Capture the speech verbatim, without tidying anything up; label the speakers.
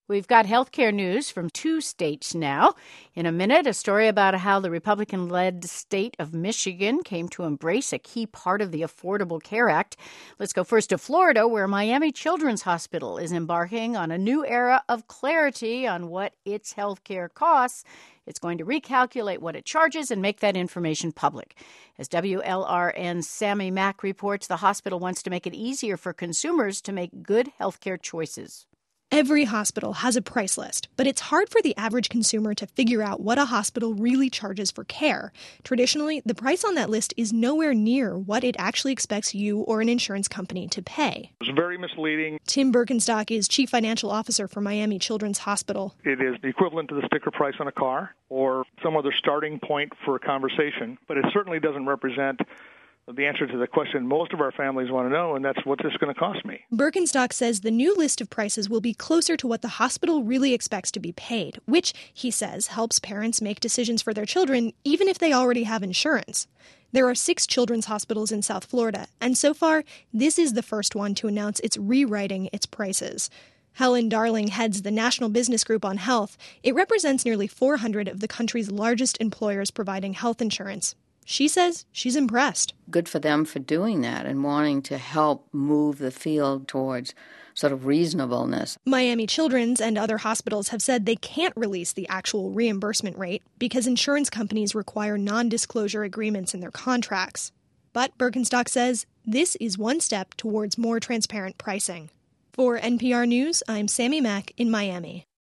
Speaker 1: We've got healthcare news from two states now. In a minute, a story about how the Republican-led state of Michigan came to embrace a key part of the Affordable Care Act. Let's go first to Florida, where Miami Children's Hospital is embarking on a new era of clarity on what its healthcare costs. It's going to recalculate what it charges and make that information public. As W L R N's Sammy Mack reports, the hospital wants to make it easier for consumers to make good healthcare choices.
Speaker 2: Every hospital has a price list, but it's hard for the average consumer to figure out what a hospital really charges for care. Traditionally, the price on that list is nowhere near what it actually expects you or an insurance company to pay.
Speaker 3: It's very misleading.
Speaker 2: Tim Birkenstock is Chief Financial Officer for Miami Children's Hospital.
Speaker 3: It is the equivalent to the sticker price on a car or some other starting point for a conversation, but it certainly doesn't represent the answer to the question most of our families want to know, and that's what's this going to cost me.
Speaker 2: Birkenstock says the new list of prices will be closer to what the hospital really expects to be paid, which, he says, helps parents make decisions for their children even if they already have insurance. There are six children's hospitals in South Florida, and so far, this is the first one to announce it's rewriting its prices. Helen Darling heads the National Business Group on Health. It represents nearly four hundred of the country's largest employers providing health insurance. She says she's impressed.
Speaker 4: Good for them for doing that and wanting to help move the field towards sort of reasonableness.
Speaker 2: Miami Children's and other hospitals have said they can't release the actual reimbursement rate because insurance companies require non-disclosure agreements in their contracts. But Birkenstock says this is one step towards more transparent pricing. For N P R News, I'm Sammy Mack in Miami.